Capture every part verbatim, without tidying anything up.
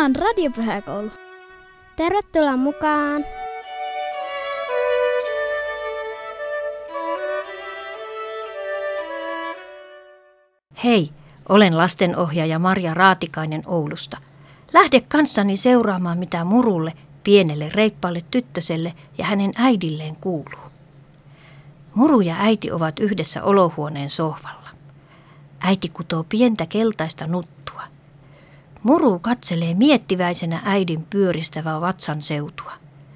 on Radiopyhäkoulu. Tervetuloa mukaan! Hei, olen lastenohjaaja Marja Raatikainen Oulusta. Lähde kanssani seuraamaan, mitä Murulle, pienelle reippaalle tyttöselle ja hänen äidilleen kuuluu. Muru ja äiti ovat yhdessä olohuoneen sohvalla. Äiti kutoo pientä keltaista nuttua. Muru katselee miettiväisenä äidin pyöristävää vatsan seutua.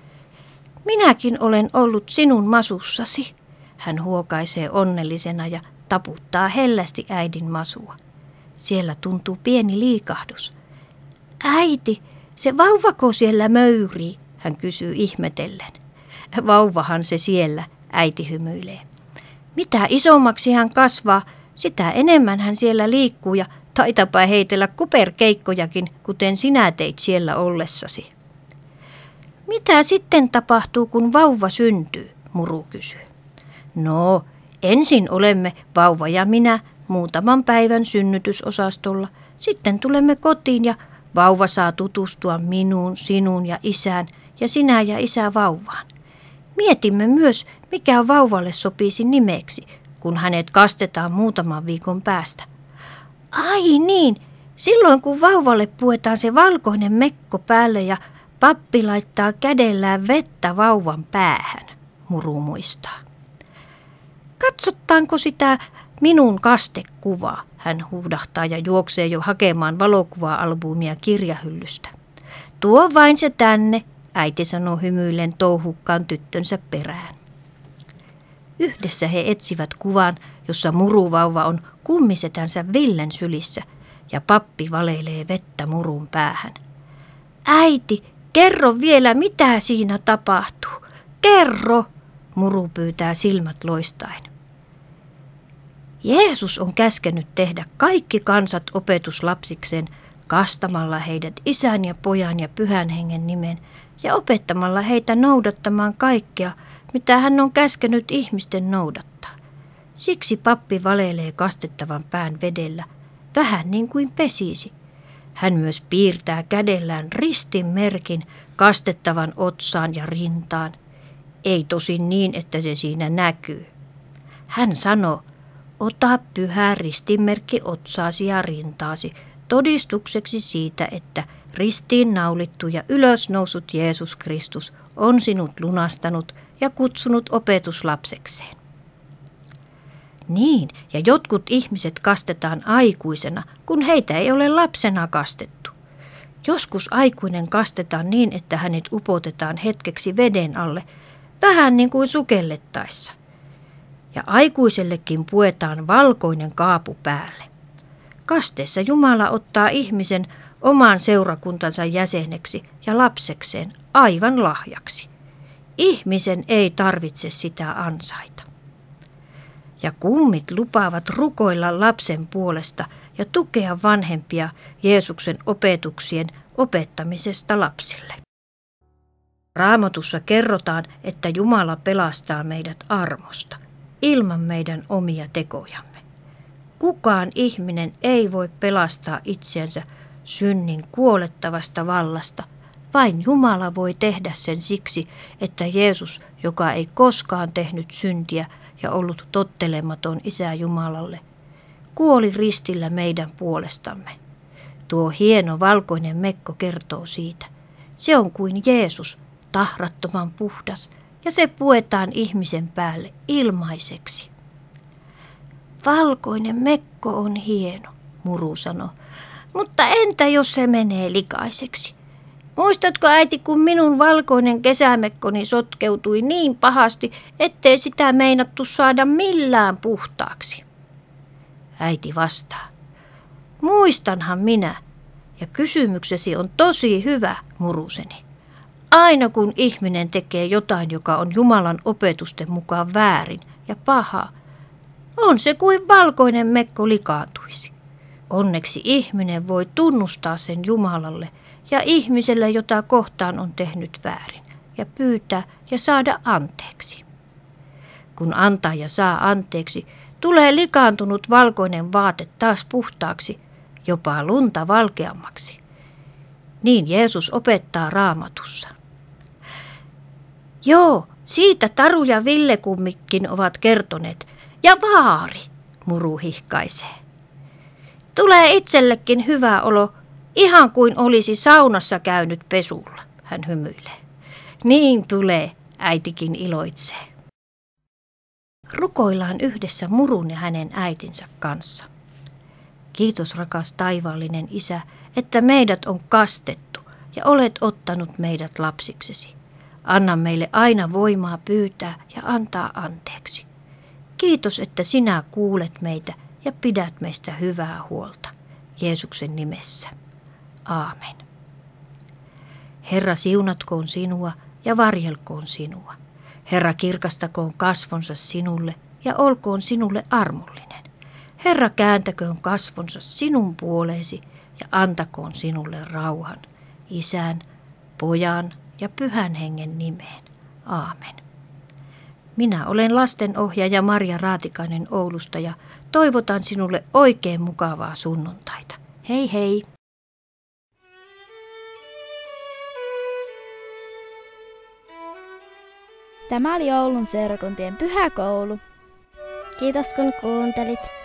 Minäkin olen ollut sinun masussasi, hän huokaisee onnellisena ja taputtaa hellästi äidin masua. Siellä tuntuu pieni liikahdus. Äiti, se vauvako siellä möyrii, hän kysyy ihmetellen. Vauvahan se siellä, äiti hymyilee. Mitä isommaksi hän kasvaa, sitä enemmän hän siellä liikkuu ja taitapa heitellä kuperkeikkojakin, kuten sinä teit siellä ollessasi. Mitä sitten tapahtuu, kun vauva syntyy, Muru kysyy. No, ensin olemme vauva ja minä muutaman päivän synnytysosastolla. Sitten tulemme kotiin ja vauva saa tutustua minuun, sinuun ja isään ja sinä ja isä vauvaan. Mietimme myös, mikä vauvalle sopisi nimeksi, kun hänet kastetaan muutaman viikon päästä. Ai niin, silloin kun vauvalle puetaan se valkoinen mekko päälle ja pappi laittaa kädellään vettä vauvan päähän, Muru muistaa. Katsotaanko sitä minun kastekuvaa, hän huudahtaa ja juoksee jo hakemaan valokuva-albumia kirjahyllystä. Tuo vain se tänne, äiti sanoo hymyillen touhukkaan tyttönsä perään. Yhdessä he etsivät kuvan, jossa Muruvauva on kummisetänsä Villen sylissä ja pappi valeilee vettä Murun päähän. Äiti, kerro vielä, mitä siinä tapahtuu. Kerro, Muru pyytää silmät loistaen. Jeesus on käskenyt tehdä kaikki kansat opetuslapsikseen kastamalla heidät isän ja pojan ja pyhän hengen nimen ja opettamalla heitä noudattamaan kaikkea, mitä hän on käskenyt ihmisten noudattaa. Siksi pappi valeilee kastettavan pään vedellä, vähän niin kuin pesisi. Hän myös piirtää kädellään ristin merkin kastettavan otsaan ja rintaan. Ei tosin niin, että se siinä näkyy. Hän sanoo, ota pyhä ristinmerkki otsaasi ja rintaasi todistukseksi siitä, että ristiin naulittu ja ylösnousut Jeesus Kristus on sinut lunastanut ja kutsunut opetuslapsekseen. Niin, ja jotkut ihmiset kastetaan aikuisena, kun heitä ei ole lapsena kastettu. Joskus aikuinen kastetaan niin, että hänet upotetaan hetkeksi veden alle, vähän niin kuin sukellettaessa. Ja aikuisellekin puetaan valkoinen kaapu päälle. Kasteessa Jumala ottaa ihmisen oman seurakuntansa jäseneksi ja lapsekseen aivan lahjaksi. Ihmisen ei tarvitse sitä ansaita. Ja kummit lupaavat rukoilla lapsen puolesta ja tukea vanhempia Jeesuksen opetuksien opettamisesta lapsille. Raamatussa kerrotaan, että Jumala pelastaa meidät armosta, ilman meidän omia tekojamme. Kukaan ihminen ei voi pelastaa itseänsä synnin kuolettavasta vallasta. Vain Jumala voi tehdä sen siksi, että Jeesus, joka ei koskaan tehnyt syntiä ja ollut tottelematon Isä Jumalalle, kuoli ristillä meidän puolestamme. Tuo hieno valkoinen mekko kertoo siitä. Se on kuin Jeesus, tahrattoman puhdas, ja se puetaan ihmisen päälle ilmaiseksi. Valkoinen mekko on hieno, Muru sanoi, mutta entä jos se menee likaiseksi? Muistatko äiti, kun minun valkoinen kesämekkoni sotkeutui niin pahasti, ettei sitä meinattu saada millään puhtaaksi? Äiti vastaa, muistanhan minä, ja kysymyksesi on tosi hyvä, Muruseni. Aina kun ihminen tekee jotain, joka on Jumalan opetusten mukaan väärin ja paha, on se kuin valkoinen mekko likaantuisi. Onneksi ihminen voi tunnustaa sen Jumalalle ja ihmiselle, jota kohtaan on tehnyt väärin, ja pyytää ja saada anteeksi. Kun antaa ja saa anteeksi, tulee likaantunut valkoinen vaate taas puhtaaksi, jopa lunta valkeammaksi. Niin Jeesus opettaa Raamatussa. Joo, siitä Taru ja Ville kummitkin ovat kertoneet. Ja vaari, Muru hihkaisee. Tulee itsellekin hyvä olo, ihan kuin olisi saunassa käynyt pesulla, hän hymyilee. Niin tulee, äitikin iloitsee. Rukoillaan yhdessä Murun ja hänen äitinsä kanssa. Kiitos rakas taivaallinen Isä, että meidät on kastettu ja olet ottanut meidät lapsiksesi. Anna meille aina voimaa pyytää ja antaa anteeksi. Kiitos, että sinä kuulet meitä ja pidät meistä hyvää huolta. Jeesuksen nimessä. Aamen. Herra siunatkoon sinua ja varjelkoon sinua. Herra kirkastakoon kasvonsa sinulle ja olkoon sinulle armollinen. Herra kääntäköön kasvonsa sinun puoleesi ja antakoon sinulle rauhan. Isän, Pojan ja Pyhän Hengen nimeen. Aamen. Minä olen lastenohjaaja Marja Raatikainen Oulusta ja toivotan sinulle oikein mukavaa sunnuntaita. Hei hei! Tämä oli Oulun seurakuntien pyhäkoulu. Kiitos kun kuuntelit.